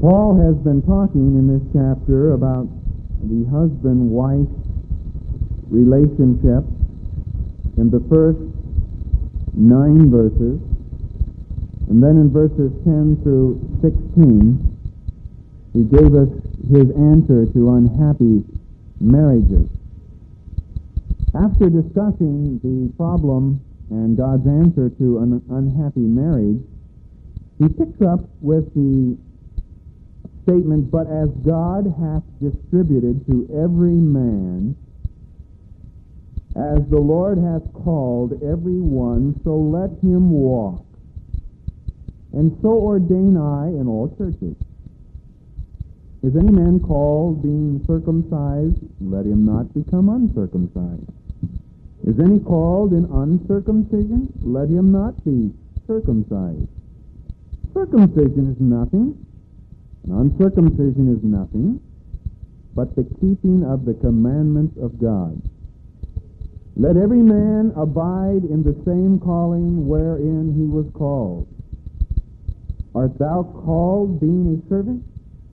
Paul has been talking in this chapter about the husband-wife relationship in the first 9 verses, and then in verses 10 through 16, he gave us his answer to unhappy marriages. After discussing the problem and God's answer to an unhappy marriage, he picks up with the statement, "But as God hath distributed to every man, as the Lord hath called every one, so let him walk. And so ordain I in all churches. Is any man called being circumcised? Let him not become uncircumcised. Is any called in uncircumcision? Let him not be circumcised. Circumcision is nothing, and uncircumcision is nothing, but the keeping of the commandments of God. Let every man abide in the same calling wherein he was called. Art thou called being a servant?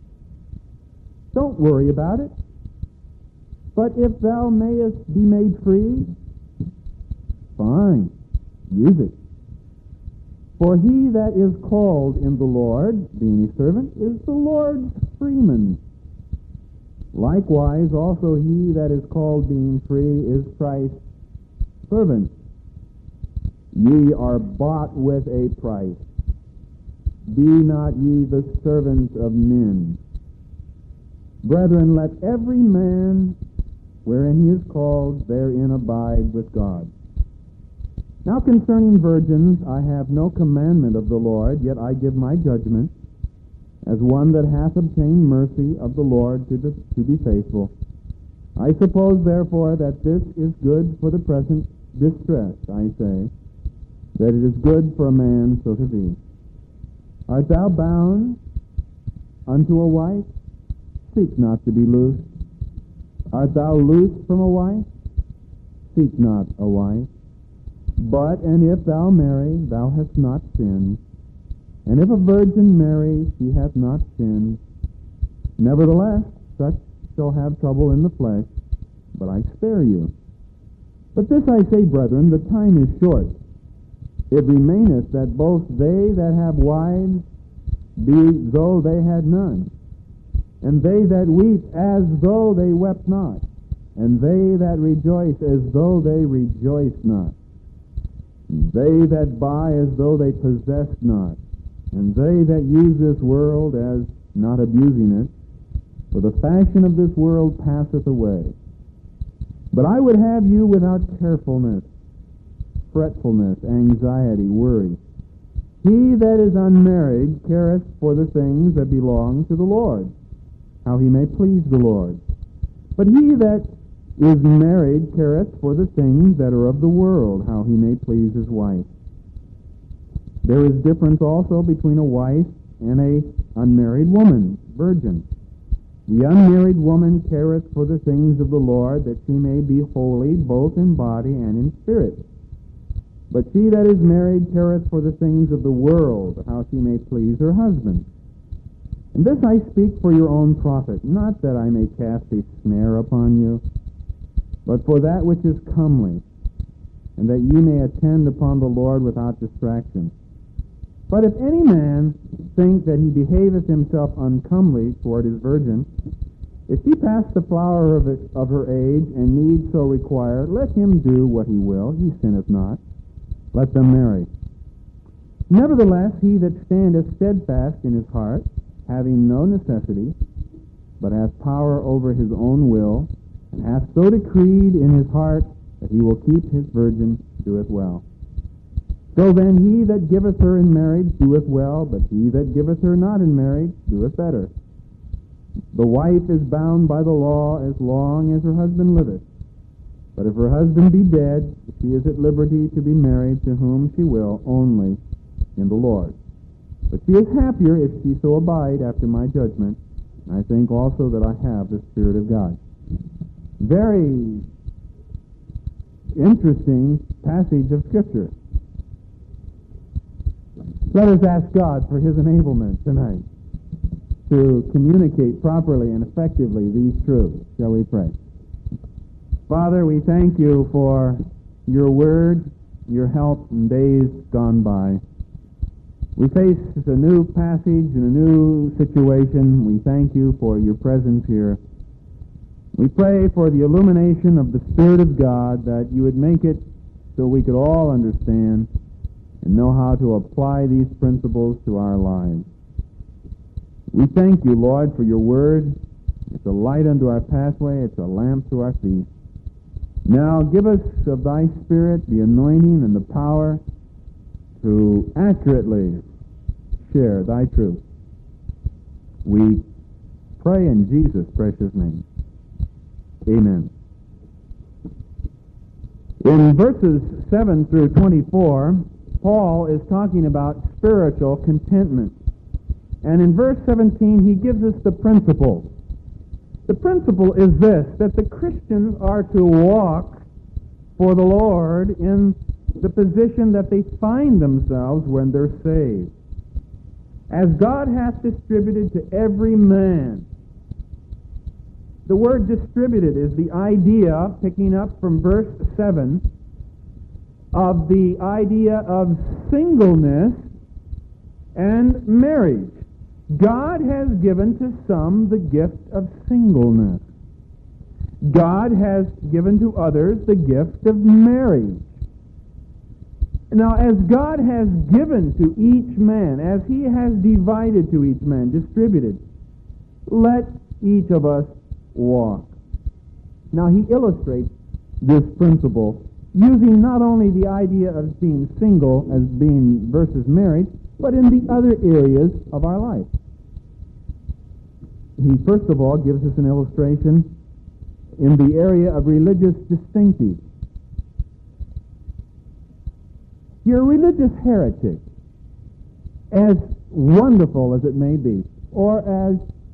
Don't worry about it. But if thou mayest be made free, fine, use it. For he that is called in the Lord, being a servant, is the Lord's freeman. Likewise, also he that is called being free is Christ's servant. Ye are bought with a price. Be not ye the servants of men. Brethren, let every man, wherein he is called, therein abide with God. Now concerning virgins, I have no commandment of the Lord, yet I give my judgment, as one that hath obtained mercy of the Lord to be faithful. I suppose, therefore, that this is good for the present distress, I say, that it is good for a man so to be. Art thou bound unto a wife? Seek not to be loosed. Art thou loosed from a wife? Seek not a wife. But, and if thou marry, thou hast not sinned. And if a virgin marry, she hath not sinned. Nevertheless, such shall have trouble in the flesh, but I spare you. But this I say, brethren, the time is short. It remaineth that both they that have wives be though they had none, and they that weep as though they wept not, and they that rejoice as though they rejoiced not, and they that buy as though they possessed not, and they that use this world as not abusing it, for the fashion of this world passeth away. But I would have you without carefulness, fretfulness, anxiety, worry. He that is unmarried careth for the things that belong to the Lord, how he may please the Lord. But he that is married careth for the things that are of the world, how he may please his wife. There is difference also between a wife and a unmarried woman, virgin. The unmarried woman careth for the things of the Lord, that she may be holy both in body and in spirit. But she that is married careth for the things of the world, how she may please her husband. And this I speak for your own profit, not that I may cast a snare upon you, but for that which is comely, and that ye may attend upon the Lord without distraction. But if any man think that he behaveth himself uncomely toward his virgin, if he pass the flower of her age, and need so require, let him do what he will, he sinneth not. Let them marry. Nevertheless, he that standeth steadfast in his heart, having no necessity, but hath power over his own will, and hath so decreed in his heart that he will keep his virgin, doeth well. So then he that giveth her in marriage doeth well, but he that giveth her not in marriage doeth better. The wife is bound by the law as long as her husband liveth. But if her husband be dead, she is at liberty to be married to whom she will, only in the Lord. But she is happier if she so abide after my judgment. I think also that I have the Spirit of God. Very interesting passage of Scripture. Let us ask God for His enablement tonight. to communicate properly and effectively these truths. Shall we pray? Father, we thank you for your word, your help in days gone by. We face a new passage and a new situation. We thank you for your presence here. We pray for the illumination of the Spirit of God, that you would make it so we could all understand and know how to apply these principles to our lives. We thank you, Lord, for your word. It's a light unto our pathway. It's a lamp to our feet. Now give us of thy Spirit the anointing and the power to accurately share thy truth. We pray in Jesus' precious name. Amen. In verses 7 through 24, Paul is talking about spiritual contentment. And in verse 17, he gives us the principle. The principle is this, that the Christians are to walk for the Lord in the position that they find themselves when they're saved. As God hath distributed to every man. The word distributed is the idea, picking up from verse 7, of the idea of singleness and marriage. God has given to some the gift of singleness. God has given to others the gift of marriage. Now, as God has given to each man, as he has divided to each man, distributed, let each of us walk. Now, he illustrates this principle using not only the idea of being single as being versus marriage, but in the other areas of our life. He first of all gives us an illustration in the area of religious distinctives. You're a religious heretic, as wonderful as it may be, or as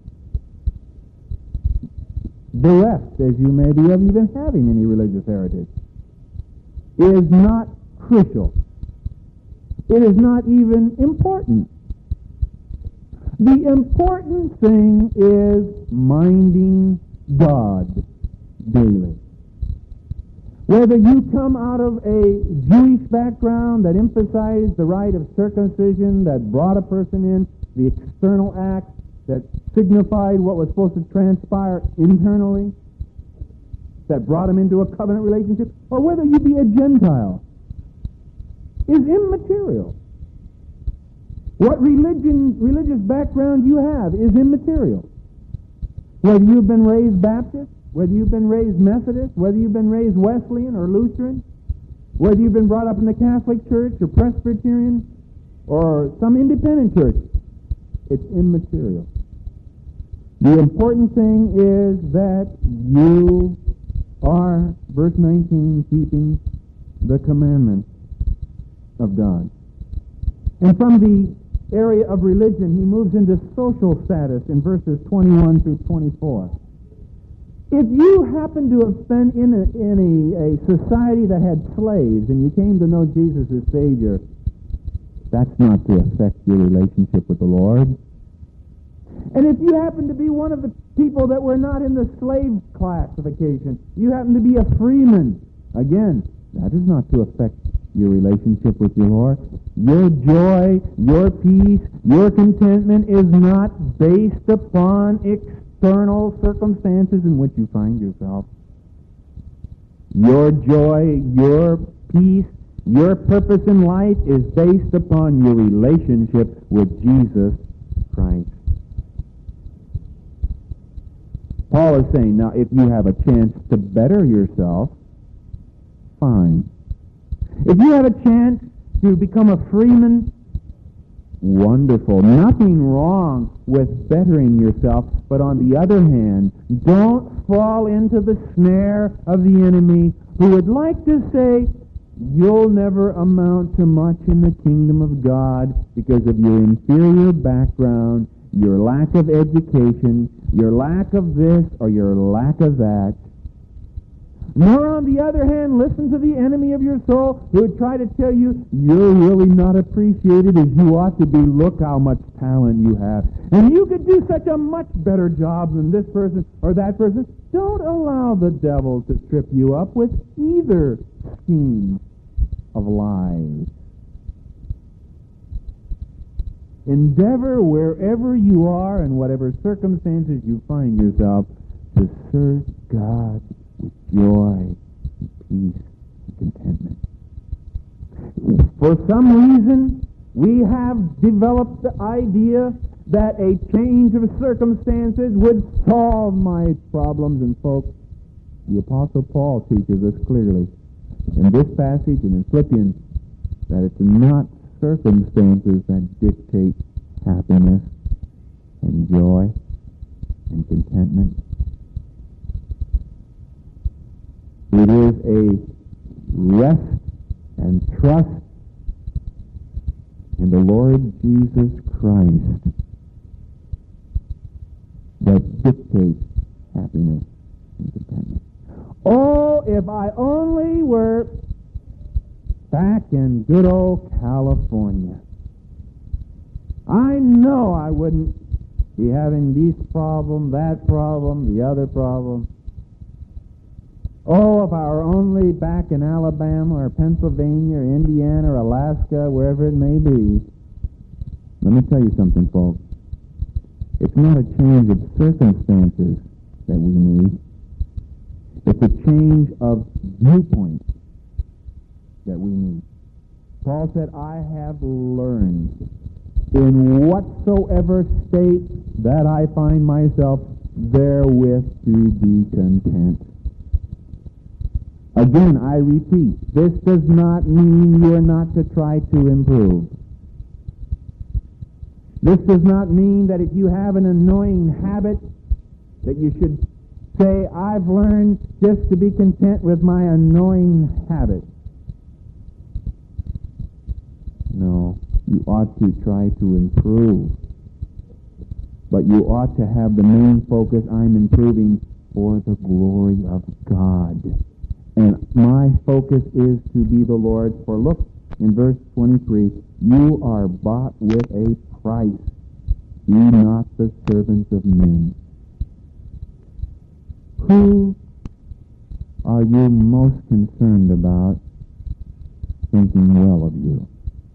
bereft as you may be of even having any religious heritage, is not crucial. It is not even important. The important thing is minding God daily. Whether you come out of a Jewish background that emphasized the rite of circumcision, that brought a person in, the external act that signified what was supposed to transpire internally, that brought him into a covenant relationship, or whether you be a Gentile, is immaterial. What religious background you have is immaterial. Whether you've been raised Baptist, whether you've been raised Methodist, whether you've been raised Wesleyan or Lutheran, whether you've been brought up in the Catholic Church or Presbyterian or some independent church, it's immaterial. The important thing is that you are, verse 19, keeping the commandments of God. And from the area of religion, he moves into social status in verses 21 through 24. If you happen to have been in a society that had slaves and you came to know Jesus as Savior, that's not to affect your relationship with the Lord. And if you happen to be one of the people that were not in the slave classification, you happen to be a freeman, again, that is not to affect your relationship with your Lord. Your joy, your peace, your contentment is not based upon external circumstances in which you find yourself. Your joy, your peace, your purpose in life is based upon your relationship with Jesus Christ. Paul is saying, now, if you have a chance to better yourself, fine. If you have a chance to become a freeman, wonderful. Nothing wrong with bettering yourself, but on the other hand, don't fall into the snare of the enemy who would like to say, you'll never amount to much in the kingdom of God because of your inferior background, your lack of education, your lack of this or your lack of that. Nor, on the other hand, listen to the enemy of your soul who would try to tell you you're really not appreciated as you ought to be. Look how much talent you have. And you could do such a much better job than this person or that person. Don't allow the devil to trip you up with either scheme of lies. Endeavor wherever you are and whatever circumstances you find yourself to serve God with joy, and peace, and contentment. For some reason, we have developed the idea that a change of circumstances would solve my problems. And folks, the Apostle Paul teaches us clearly in this passage and in Philippians that it's not circumstances that dictate happiness and joy and contentment. It is a rest and trust in the Lord Jesus Christ that dictates happiness and contentment. Oh, if I only were back in good old California. I know I wouldn't be having this problem, that problem, the other problem. Oh, if I were only back in Alabama or Pennsylvania or Indiana or Alaska, wherever it may be. Let me tell you something, folks. It's not a change of circumstances that we need. It's a change of viewpoint that we need. Paul said, I have learned in whatsoever state that I find myself therewith to be content. Again, I repeat, this does not mean you are not to try to improve. This does not mean that if you have an annoying habit that you should say, I've learned just to be content with my annoying habit. No, you ought to try to improve. But you ought to have the main focus, I'm improving for the glory of God. And my focus is to be the Lord's. For look, in verse 23, you are bought with a price. Be not the servants of men. Who are you most concerned about thinking well of you?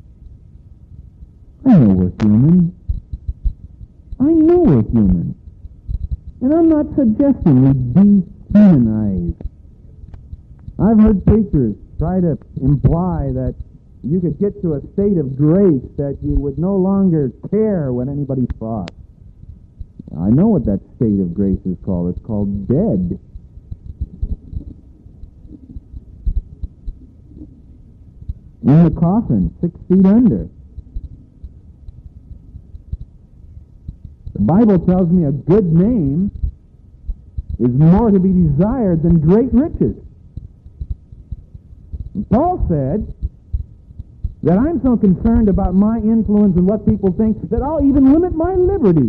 I know we're human. I know we're human. And I'm not suggesting we dehumanize. I've heard preachers try to imply that you could get to a state of grace that you would no longer care what anybody thought. I know what that state of grace is called. It's called dead. In the coffin, 6 feet under. The Bible tells me a good name is more to be desired than great riches. And Paul said that I'm so concerned about my influence and what people think that I'll even limit my liberty.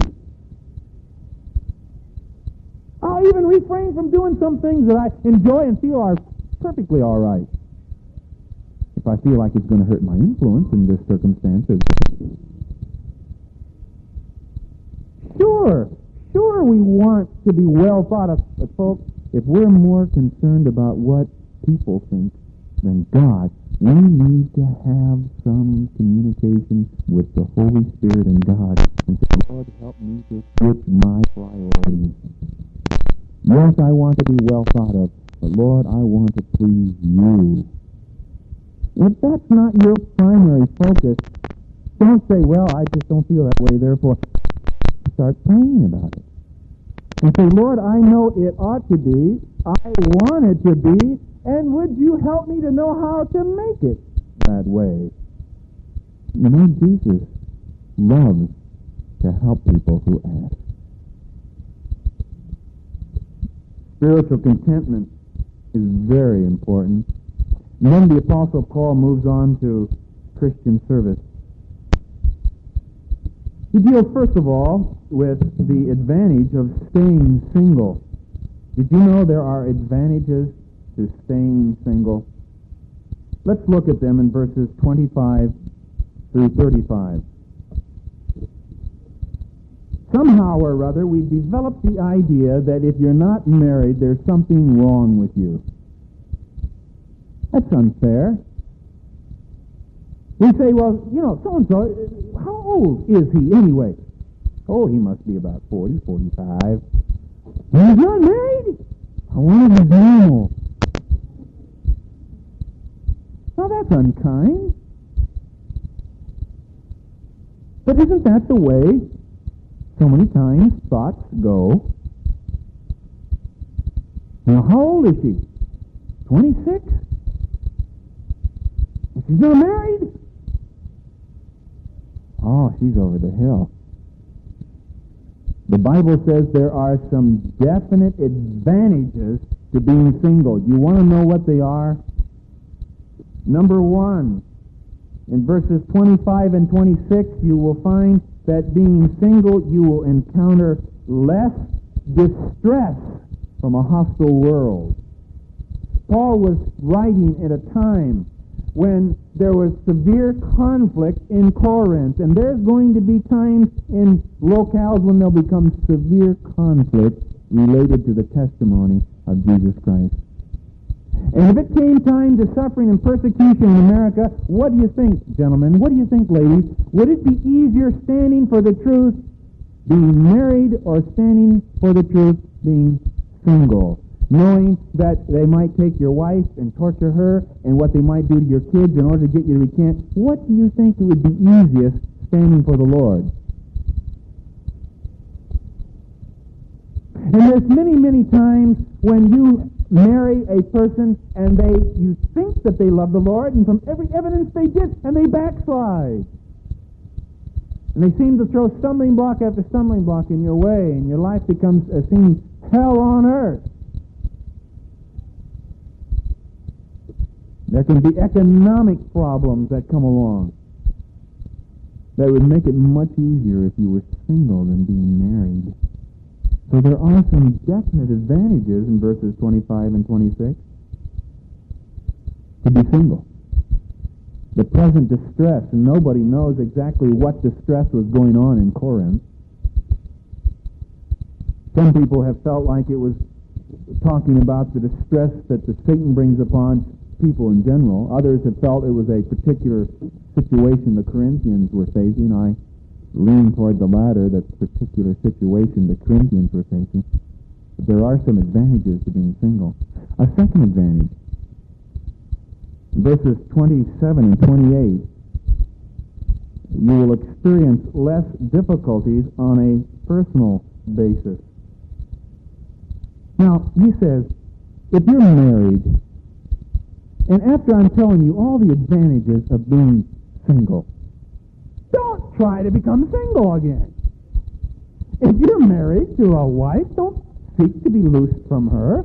I'll even refrain from doing some things that I enjoy and feel are perfectly all right. If I feel like it's going to hurt my influence in this circumstance. Sure we want to be well thought of. But folks, if we're more concerned about what people think than God, we need to have some communication with the Holy Spirit and God and say, Lord, help me to switch my priorities. Yes, I want to be well thought of, but Lord, I want to please you. If that's not your primary focus, don't say, well, I just don't feel that way, therefore start praying about it. And say, Lord, I know it ought to be, I want it to be, and would you help me to know how to make it that way? You know, Jesus loves to help people who ask. Spiritual contentment is very important. And then the Apostle Paul moves on to Christian service. He deals, first of all, with the advantage of staying single. Did you know there are advantages to to staying single? Let's look at them in verses 25 through 35. Somehow or other, we've developed the idea that if you're not married, there's something wrong with you. That's unfair. We say, well, so-and-so, how old is he anyway? Oh, he must be about 40, 45. Well, he's not married? I want him normal. Now, that's unkind. But isn't that the way so many times thoughts go? Now, how old is she? 26? She's not married? Oh, she's over the hill. The Bible says there are some definite advantages to being single. You want to know what they are? Number one, in verses 25 and 26, you will find that being single, you will encounter less distress from a hostile world. Paul was writing at a time when there was severe conflict in Corinth, and there's going to be times in locales when there'll become severe conflict related to the testimony of Jesus Christ. And if it came time to suffering and persecution in America, what do you think, gentlemen? What do you think, ladies? Would it be easier standing for the truth being married or standing for the truth being single? Knowing that they might take your wife and torture her and what they might do to your kids in order to get you to recant. What do you think it would be easiest standing for the Lord? And there's many, many times when you marry a person and you think that they love the Lord, and from every evidence they did, and they backslide. And they seem to throw stumbling block after stumbling block in your way, and your life becomes seems hell on earth. There can be economic problems that come along that would make it much easier if you were single than being married. So there are some definite advantages in verses 25 and 26 to be single. The present distress, and nobody knows exactly what distress was going on in Corinth. Some people have felt like it was talking about the distress that the Satan brings upon people in general. Others have felt it was a particular situation the Corinthians were facing. I lean toward the latter, that particular situation the Corinthians were facing. But there are some advantages to being single. A second advantage, verses 27 and 28, you will experience less difficulties on a personal basis. Now, he says, if you're married, and after I'm telling you all the advantages of being single, don't try to become single again. If you're married to a wife, don't seek to be loosed from her.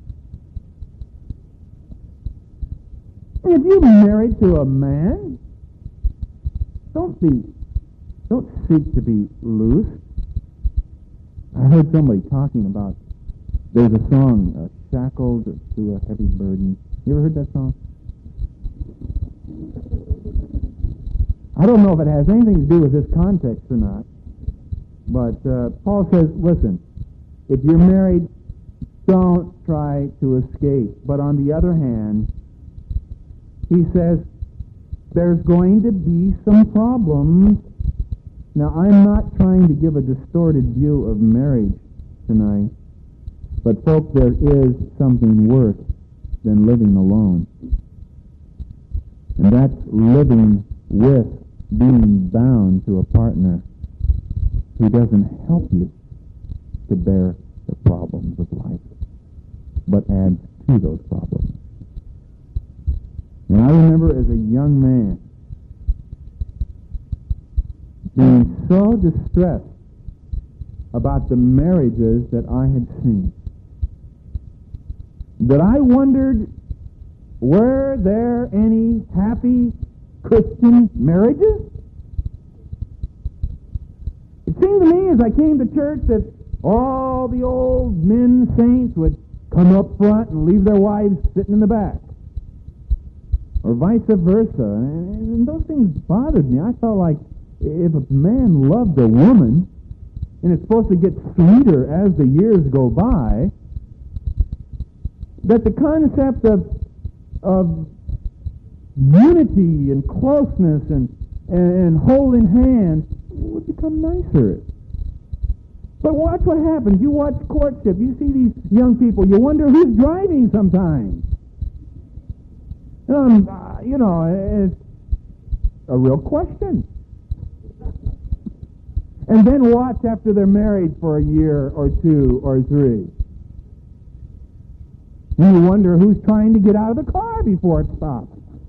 If you're married to a man, don't seek to be loosed. I heard somebody talking about, there's a song, Shackled to a Heavy Burden. You ever heard that song? I don't know if it has anything to do with this context or not, but Paul says, listen, if you're married, don't try to escape. But on the other hand, he says, there's going to be some problems. Now, I'm not trying to give a distorted view of marriage tonight, but folks, there is something worse than living alone. And that's living with being bound to a partner who doesn't help you to bear the problems of life, but adds to those problems. And I remember as a young man being so distressed about the marriages that I had seen that I wondered, were there any happy Christian marriages? It seemed to me as I came to church that all the old men saints would come up front and leave their wives sitting in the back. Or vice versa. And those things bothered me. I felt like if a man loved a woman, and it's supposed to get sweeter as the years go by, that the concept of unity and closeness and holding hands would become nicer. But watch what happens. You watch courtship. You see these young people. You wonder who's driving sometimes. It's a real question. And then watch after they're married for a year or two or three. And you wonder who's trying to get out of the car before it stops.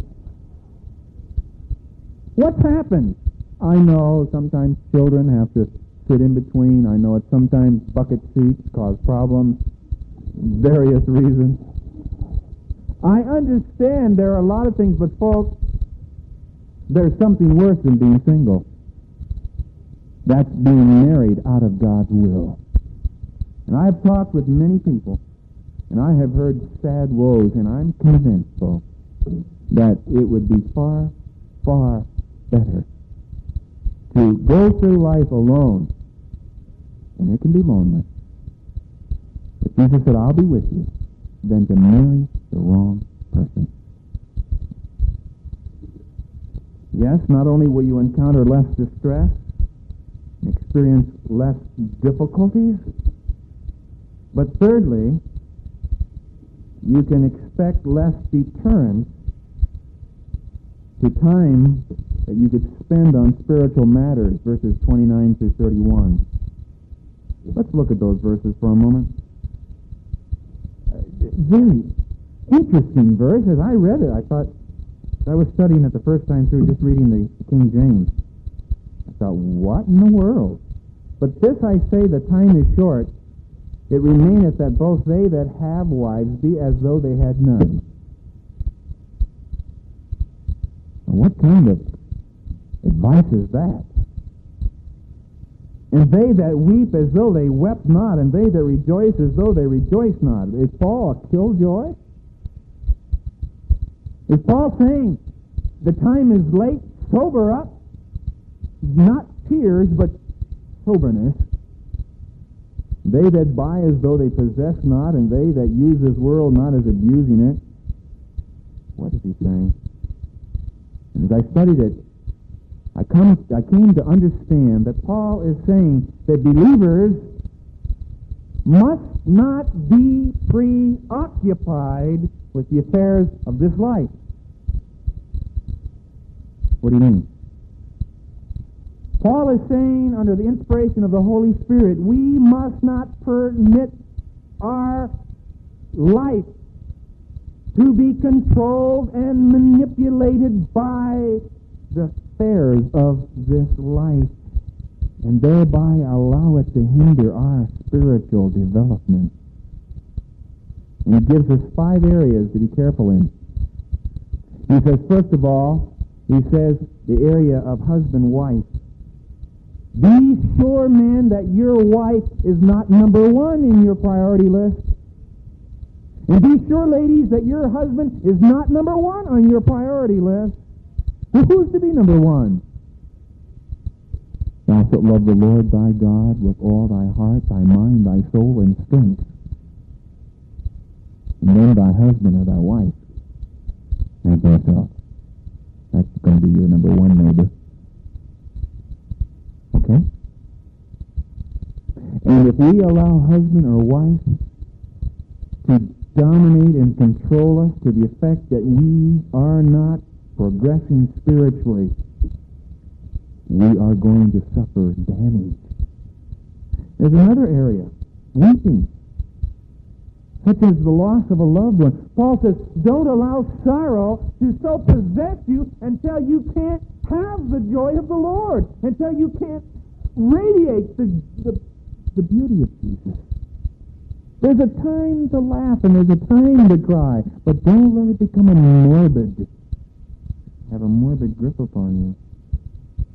What's happened? I know sometimes children have to sit in between. I know sometimes bucket seats cause problems. Various reasons. I understand there are a lot of things, but folks, there's something worse than being single. That's being married out of God's will. And I've talked with many people, and I have heard sad woes, and I'm convinced, folks, that it would be far, far better to go through life alone, and it can be lonely. But Jesus said, I'll be with you, than to marry the wrong person. Yes, not only will you encounter less distress, experience less difficulties, but thirdly, you can expect less deterrence to time that you could spend on spiritual matters, verses 29 through 31. Let's look at those verses for a moment. Very interesting verse. As I read it, I thought, I was studying it the first time through, just reading the King James. I thought, what in the world? But this I say, the time is short. It remaineth that both they that have wives be as though they had none. Now, what kind of advice is that? And they that weep as though they wept not, and they that rejoice as though they rejoice not. Is Paul a killjoy? Is Paul saying, the time is late, sober up? Not tears, but soberness. They that buy as though they possess not, and they that use this world not as abusing it. What is he saying? And as I studied it, I came to understand that Paul is saying that believers must not be preoccupied with the affairs of this life. What do you mean? Paul is saying, under the inspiration of the Holy Spirit, we must not permit our life to be controlled and manipulated by the affairs of this life, and thereby allow it to hinder our spiritual development. And he gives us 5 areas to be careful in. He says, first of all, he says the area of husband-wife. Be sure, men, that your wife is not number 1 in your priority list. And be sure, ladies, that your husband is not number 1 on your priority list. Well, who's to be number 1? Thou shalt love the Lord thy God with all thy heart, thy mind, thy soul, and strength. And then thy husband or thy wife as thyself. That's going to be your number 1 neighbor. Okay? And if we allow husband or wife to dominate and control us to the effect that we are not progressing spiritually, we are going to suffer damage. There's another area, weeping, such as the loss of a loved one. Paul says, don't allow sorrow to so possess you until you can't have the joy of the Lord, until you can't radiate the beauty of Jesus. There's a time to laugh and there's a time to cry, but don't let it become have a morbid grip upon you.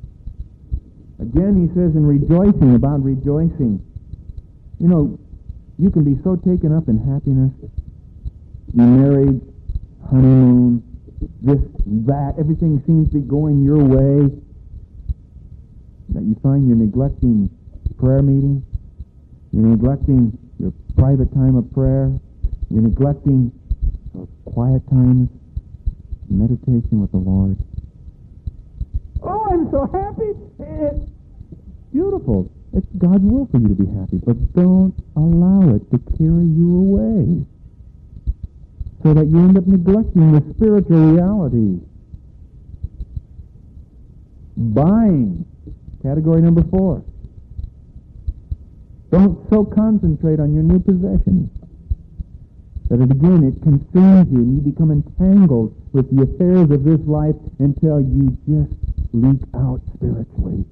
Again, he says in rejoicing, about rejoicing. You know, You can be so taken up in happiness. You married, honeymoon, this, that, everything seems to be going your way, that you find you're neglecting prayer meeting, you're neglecting your private time of prayer, you're neglecting those quiet times, meditation with the Lord. Oh, I'm so happy! It's beautiful. It's God's will for you to be happy, but don't allow it to carry you away so that you end up neglecting the spiritual realities. Buying, category number 4. Don't so concentrate on your new possessions that again it consumes you and you become entangled with the affairs of this life until you just leak out spiritually.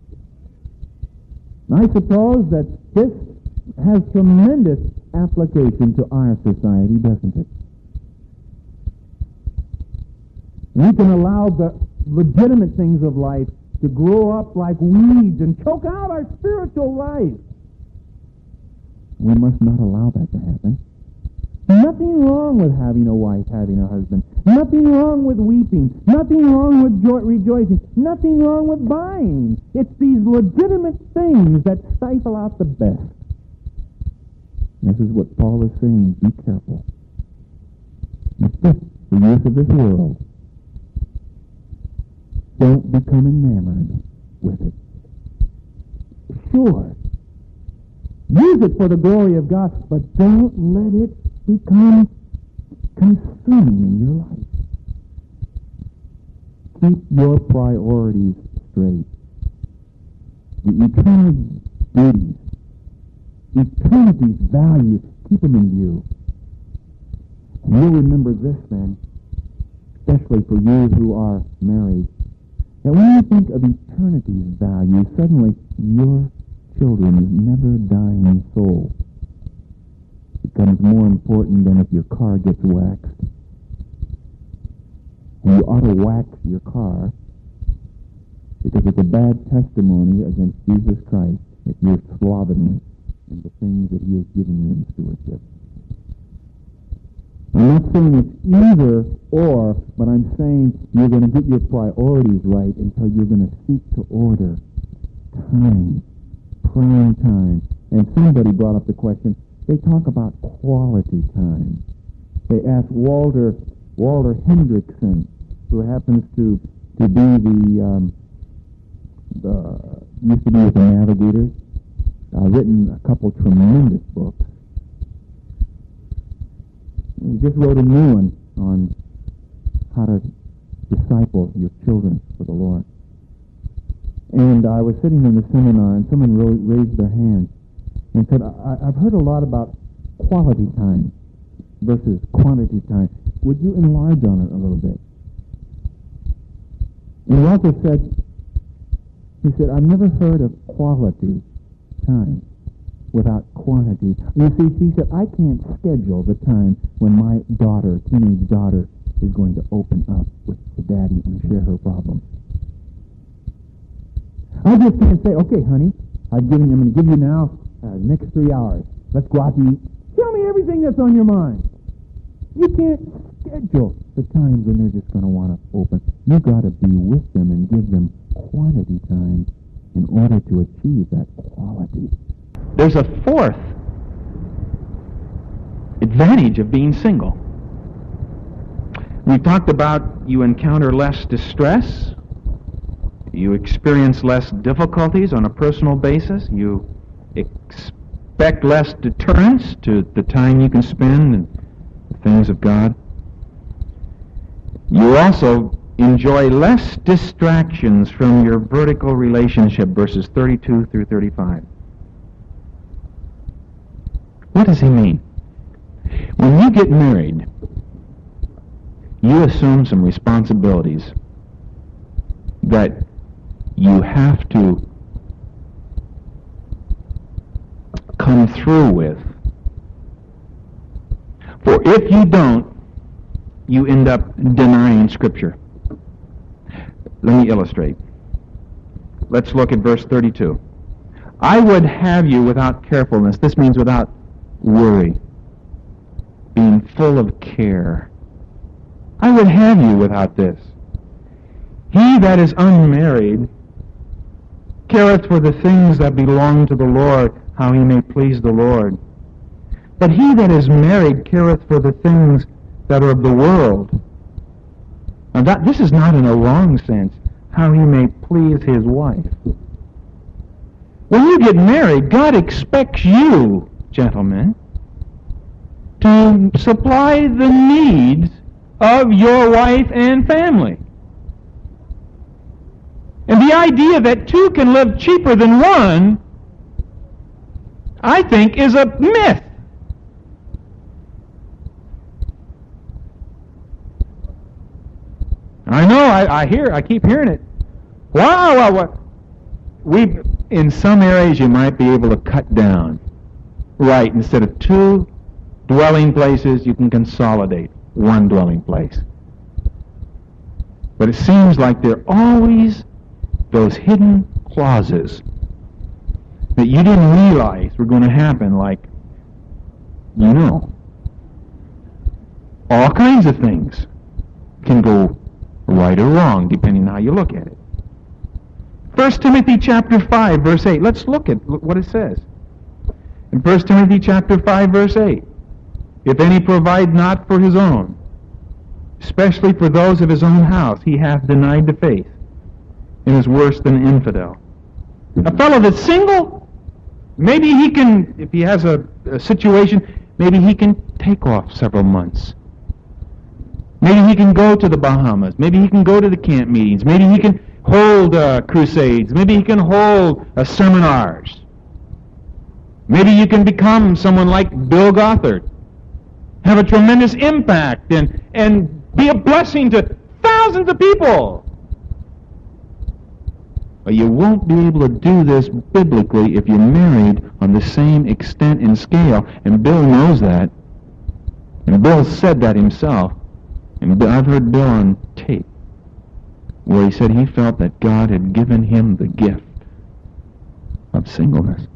And I suppose that this has tremendous application to our society, doesn't it? We can allow the legitimate things of life to grow up like weeds and choke out our spiritual life. We must not allow that to happen. Nothing wrong with having a wife, having a husband. Nothing wrong with weeping. Nothing wrong with rejoicing. Nothing wrong with buying. It's these legitimate things that stifle out the best. This is what Paul is saying. Be careful. The youth of this world. Don't become enamored with it. Sure. Use it for the glory of God, but don't let it become consuming in your life. Keep your priorities straight. The eternal duties, eternity's values, keep them in view. And you'll remember this then, especially for you who are married, that when you think of eternity's value, suddenly your children's never-dying soul becomes more important than if your car gets waxed. And you ought to wax your car because it's a bad testimony against Jesus Christ if you're slovenly in the things that he has given you in stewardship. I'm not saying it's either or, but I'm saying you're going to get your priorities right until you're going to seek to order time, prime time. And somebody brought up the question, they talk about quality time. They asked Walter Hendrickson, who happens to be used to be with the Navigators, written a couple tremendous books. He just wrote a new one on how to disciple your children for the Lord. And I was sitting in the seminar, and someone raised their hand and said, I've heard a lot about quality time versus quantity time. Would you enlarge on it a little bit? And Walter said, I've never heard of quality time without quantity. You see, he said, I can't schedule the time when my teenage daughter, is going to open up with the daddy and share her problems. I just can't say, okay, honey, I'm going to give you now the next 3 hours. Let's go out to eat. Tell me everything that's on your mind. You can't schedule the times when they're just going to want to open. You've got to be with them and give them quantity time in order to achieve that quality. There's a fourth advantage of being single. We've talked about you encounter less distress, you experience less difficulties on a personal basis, you expect less deterrence to the time you can spend in the things of God. You also enjoy less distractions from your vertical relationship, verses 32 through 35. What does he mean? When you get married, you assume some responsibilities that you have to come through with. For if you don't, you end up denying Scripture. Let me illustrate. Let's look at verse 32. I would have you without carefulness. This means without worry, being full of care. I would have you without this. He that is unmarried careth for the things that belong to the Lord, how he may please the Lord. But he that is married careth for the things that are of the world. Now this is not in a wrong sense, how he may please his wife. When you get married, God expects you, gentlemen, to supply the needs of your wife and family. And the idea that two can live cheaper than one, I think, is a myth. I know, I keep hearing it. Wow. In some areas you might be able to cut down. Right, instead of two dwelling places, you can consolidate one dwelling place. But it seems like there are always those hidden clauses that you didn't realize were going to happen, like, all kinds of things can go right or wrong, depending on how you look at it. 1 Timothy chapter 5, verse 8. Let's look at what it says. In 1 Timothy chapter 5, verse 8. If any provide not for his own, especially for those of his own house, he hath denied the faith, and is worse than an infidel. A fellow that's single, maybe he can, if he has a situation, maybe he can take off several months. Maybe he can go to the Bahamas. Maybe he can go to the camp meetings. Maybe he can hold crusades. Maybe he can hold seminars. Maybe you can become someone like Bill Gothard, have a tremendous impact, and be a blessing to thousands of people. But you won't be able to do this biblically if you're married on the same extent and scale. And Bill knows that. And Bill said that himself. And I've heard Bill on tape where he said he felt that God had given him the gift of singleness,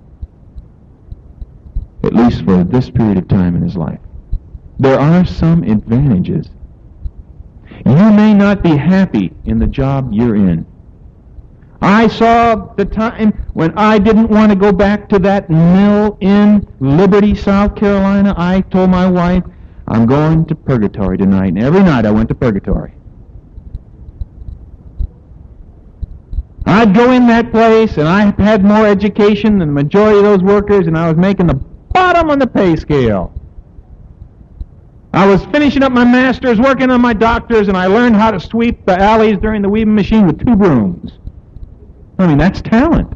at least for this period of time in his life. There are some advantages. You may not be happy in the job you're in. I saw the time when I didn't want to go back to that mill in Liberty, South Carolina. I told my wife, I'm going to purgatory tonight. And every night I went to purgatory. I'd go in that place, and I had more education than the majority of those workers, and I was making the bottom on the pay scale. I was finishing up my master's, working on my doctor's, and I learned how to sweep the alleys during the weaving machine with 2 brooms. I mean, that's talent.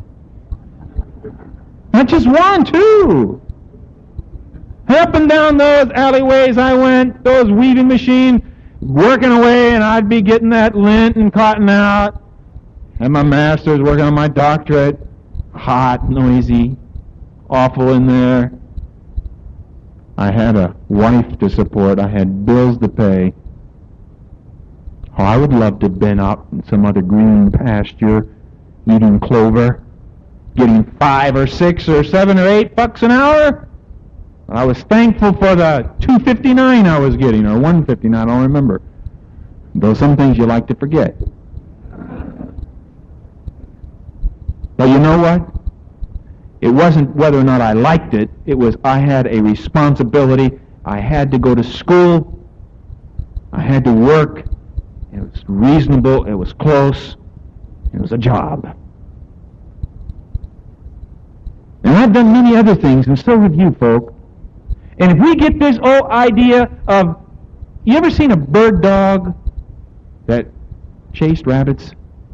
Not just 1, 2. Up and down those alleyways I went, those weaving machines, working away, and I'd be getting that lint and cotton out. And my master's, working on my doctorate. Hot, noisy, awful in there. I had a wife to support. I had bills to pay. Oh, I would love to have been out in some other green pasture, eating clover, getting $5 or $6 or $7 or $8 an hour. I was thankful for the $2.59 I was getting, or $1.59, I don't remember. Though some things you like to forget. But you know what? It wasn't whether or not I liked it. It was I had a responsibility. I had to go to school. I had to work. It was reasonable. It was close. It was a job. And I've done many other things, and so have you folk. And if we get this old idea of, you ever seen a bird dog that chased rabbits?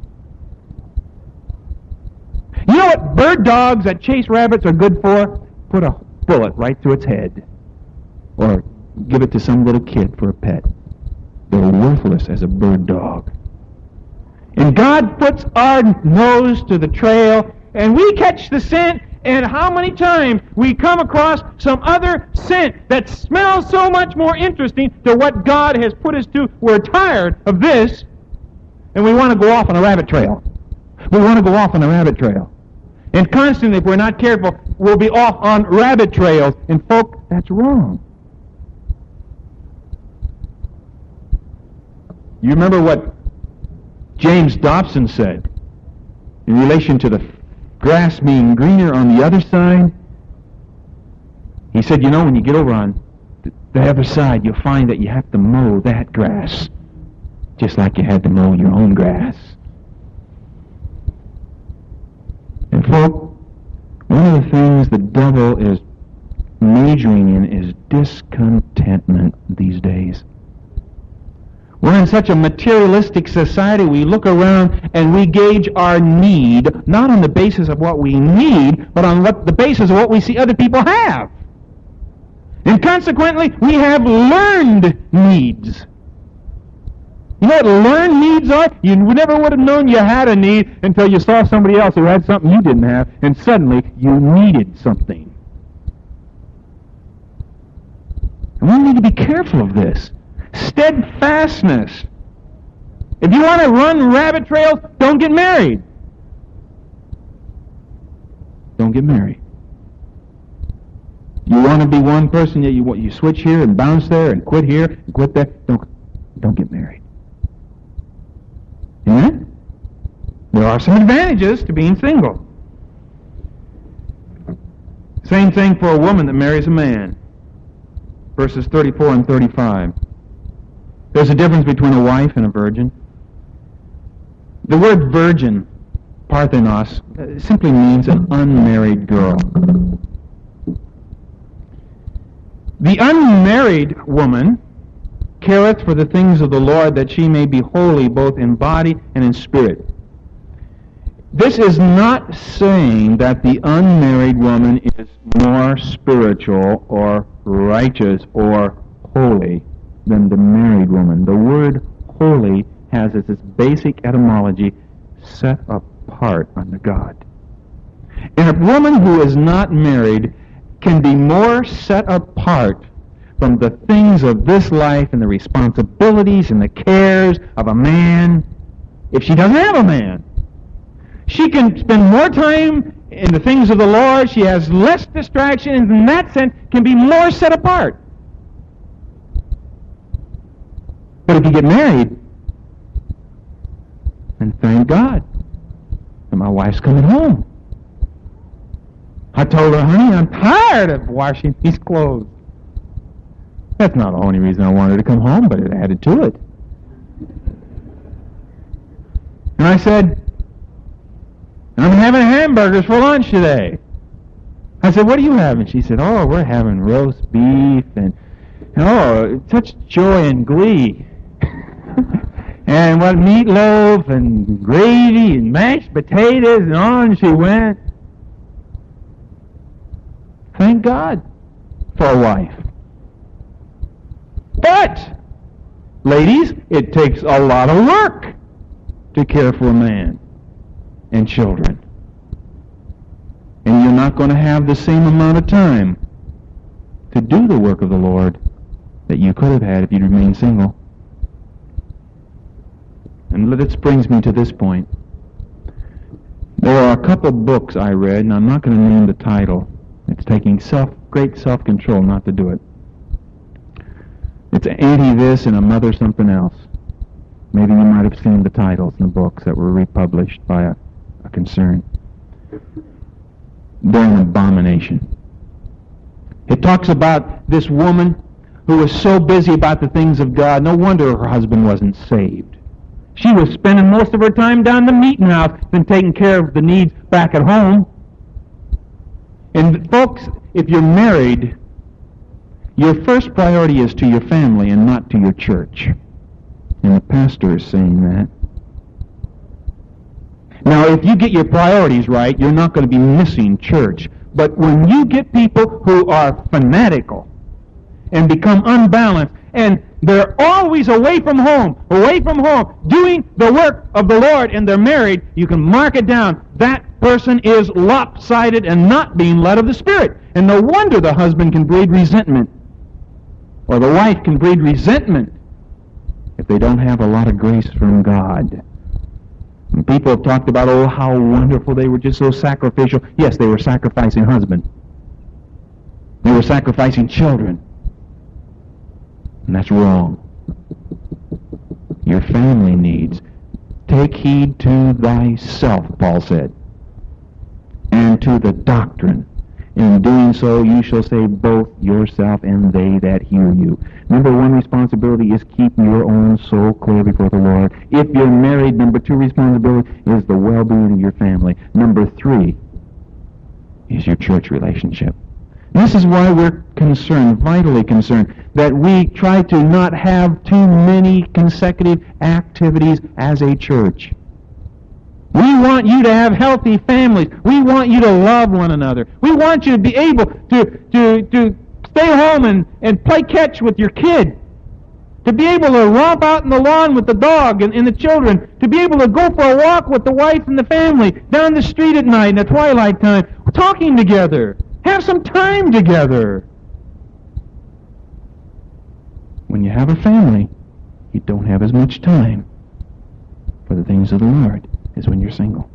You know what bird dogs that chase rabbits are good for? Put a bullet right through its head. Or give it to some little kid for a pet. They're worthless as a bird dog. And God puts our nose to the trail, and we catch the scent. And how many times we come across some other scent that smells so much more interesting to what God has put us to. We're tired of this, and we want to go off on a rabbit trail. We want to go off on a rabbit trail. And constantly, if we're not careful, we'll be off on rabbit trails. And folk, that's wrong. You remember what James Dobson said in relation to the grass being greener on the other side? He said, you know, when you get over on the other side, you'll find that you have to mow that grass just like you had to mow your own grass. And folk, one of the things the devil is majoring in is discontentment these days. We're in such a materialistic society, we look around and we gauge our need, not on the basis of what we need, but on the basis of what we see other people have. And consequently, we have learned needs. You know what learned needs are? You never would have known you had a need until you saw somebody else who had something you didn't have, and suddenly you needed something. And we need to be careful of this. Steadfastness. If you want to run rabbit trails, don't get married. Don't get married. You want to be one person, yet you switch here and bounce there and quit here and quit there. Don't get married. Amen? There are some advantages to being single. Same thing for a woman that marries a man. Verses 34 and 35. There's a difference between a wife and a virgin. The word virgin, Parthenos, simply means an unmarried girl. The unmarried woman careth for the things of the Lord, that she may be holy both in body and in spirit. This is not saying that the unmarried woman is more spiritual or righteous or holy than the married woman. The word holy has as its basic etymology set apart unto God. And a woman who is not married can be more set apart from the things of this life and the responsibilities and the cares of a man if she doesn't have a man. She can spend more time in the things of the Lord. She has less distraction, and in that sense can be more set apart. But if you get married, then thank God that my wife's coming home. I told her, honey, I'm tired of washing these clothes. That's not the only reason I wanted her to come home, but it added to it. And I said, I'm having hamburgers for lunch today. I said, what are you having? She said, oh, we're having roast beef and oh, such joy and glee. And what, meatloaf and gravy and mashed potatoes, and on she went. Thank God for a wife. But, ladies, it takes a lot of work to care for a man and children. And you're not going to have the same amount of time to do the work of the Lord that you could have had if you'd remained single. And this brings me to this point. There are a couple books I read, and I'm not going to name the title. It's taking great self-control not to do it. It's anti-this and a mother something else. Maybe you might have seen the titles in the books that were republished by a concern. They're an abomination. It talks about this woman who was so busy about the things of God, no wonder her husband wasn't saved. She was spending most of her time down the meeting house than taking care of the needs back at home. And folks, if you're married, your first priority is to your family and not to your church. And the pastor is saying that. Now, if you get your priorities right, you're not going to be missing church. But when you get people who are fanatical and become unbalanced, and they're always away from home, doing the work of the Lord, and they're married, you can mark it down. That person is lopsided and not being led of the Spirit. And no wonder the husband can breed resentment, or the wife can breed resentment, if they don't have a lot of grace from God. And people have talked about, oh, how wonderful, they were just so sacrificial. Yes, they were sacrificing husband. They were sacrificing children. And that's wrong. Your family needs. Take heed to thyself, Paul said, and to the doctrine. In doing so, you shall save both yourself and they that hear you. Number one responsibility is keep your own soul clear before the Lord. If you're married, number two responsibility is the well-being of your family. Number three is your church relationship. This is why we're concerned, vitally concerned, that we try to not have too many consecutive activities as a church. We want you to have healthy families. We want you to love one another. We want you to be able to stay home and play catch with your kid. To be able to romp out in the lawn with the dog and the children. To be able to go for a walk with the wife and the family down the street at night in the twilight time. Talking together. Have some time together. When you have a family, you don't have as much time for the things of the Lord as when you're single.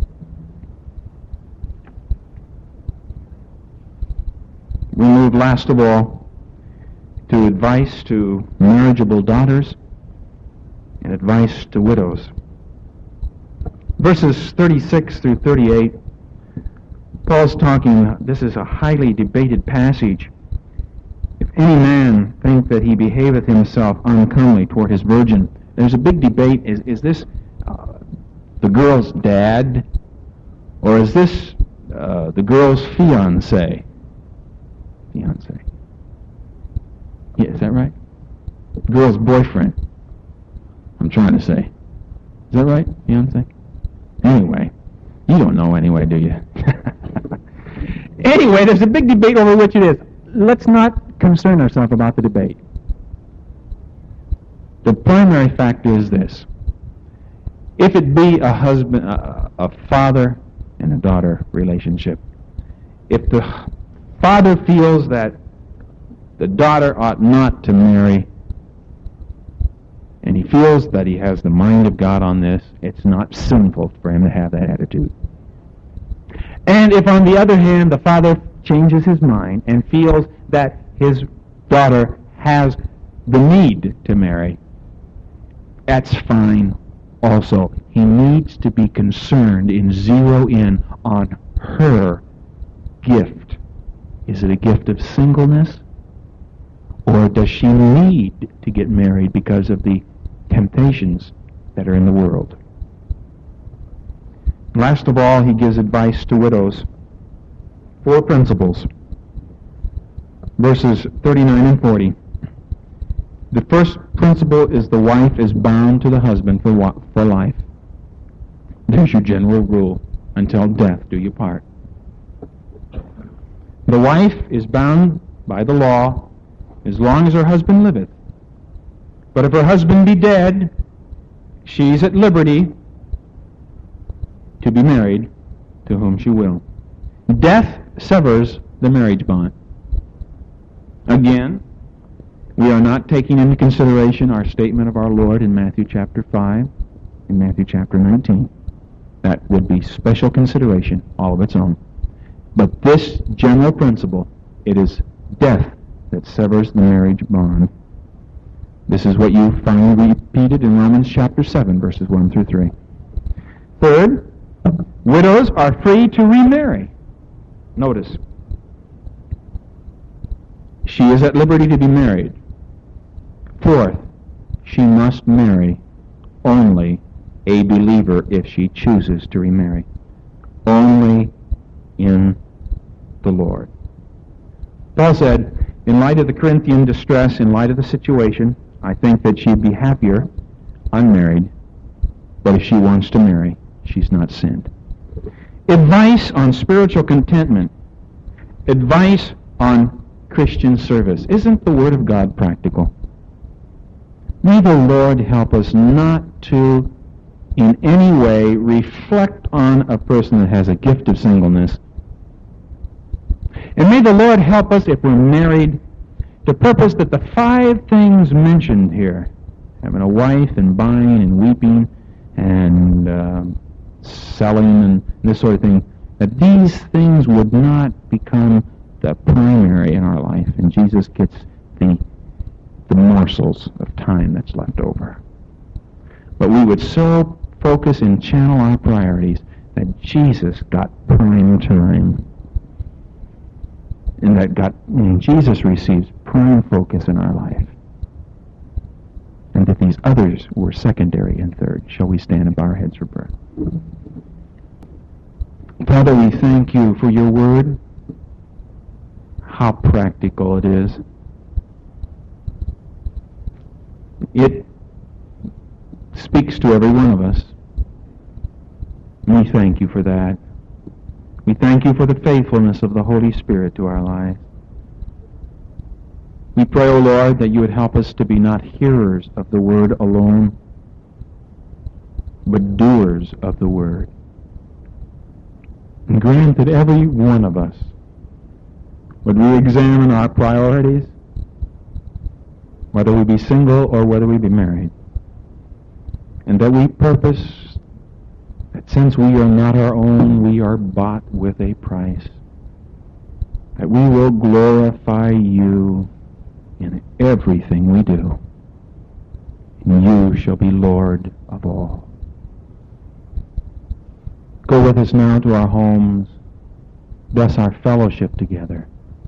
We move last of all to advice to marriageable daughters and advice to widows. Verses 36 through 38, Paul's talking, this is a highly debated passage. If any man think that he behaveth himself uncomely toward his virgin, there's a big debate. Is this the girl's dad, or is this the girl's fiancé? Fiancé. Yeah, is that right? The girl's boyfriend. I'm trying to say. Is that right? Fiancé? Anyway, you don't know anyway, do you? Anyway, there's a big debate over which it is. Let's not concern ourselves about the debate. The primary fact is this. If it be a husband, a father and a daughter relationship, if the father feels that the daughter ought not to marry, and he feels that he has the mind of God on this, it's not sinful for him to have that attitude. And if, on the other hand, the father changes his mind and feels that his daughter has the need to marry, that's fine also. He needs to be concerned and zero in on her gift. Is it a gift of singleness? Or does she need to get married because of the temptations that are in the world? Last of all, he gives advice to widows. 4 principles. Verses 39 and 40. The first principle is the wife is bound to the husband for life. There's your general rule. Until death do you part. The wife is bound by the law as long as her husband liveth. But if her husband be dead, she's at liberty to be married to whom she will. Death severs the marriage bond. Again, we are not taking into consideration our statement of our Lord in Matthew chapter 5 and Matthew chapter 19. That would be special consideration, all of its own. But this general principle, it is death that severs the marriage bond. This is what you find repeated in Romans chapter 7, verses 1 through 3. Third, widows are free to remarry. Notice, she is at liberty to be married. Fourth, she must marry only a believer if she chooses to remarry. Only in the Lord. Paul said, in light of the Corinthian distress, in light of the situation, I think that she'd be happier unmarried, but if she wants to marry, she's not sinned. Advice on spiritual contentment. Advice on Christian service. Isn't the Word of God practical? May the Lord help us not to in any way reflect on a person that has a gift of singleness. And may the Lord help us, if we're married, to purpose that the 5 things mentioned here, having a wife and buying and weeping, and selling and this sort of thing, that these things would not become the primary in our life, and Jesus gets the morsels of time that's left over. But we would so focus and channel our priorities that Jesus got prime time, and Jesus receives prime focus in our life, and that these others were secondary and third. Shall we stand and bow our heads for prayer? Father, we thank you for your word, how practical it is. It speaks to every one of us. We thank you for that. We thank you for the faithfulness of the Holy Spirit to our lives. We pray, O Lord, that you would help us to be not hearers of the word alone, but doers of the word. And grant that every one of us would re-examine our priorities, whether we be single or whether we be married, and that we purpose that since we are not our own, we are bought with a price, that we will glorify you in everything we do, and you shall be Lord of all. Go with us now to our homes. Bless our fellowship together.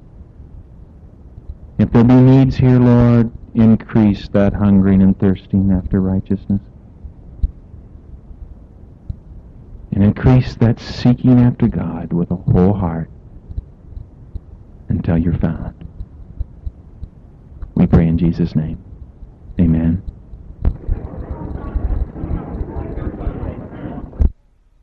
If there be needs here, Lord, increase that hungering and thirsting after righteousness. And increase that seeking after God with a whole heart until you're found. We pray in Jesus' name. Amen.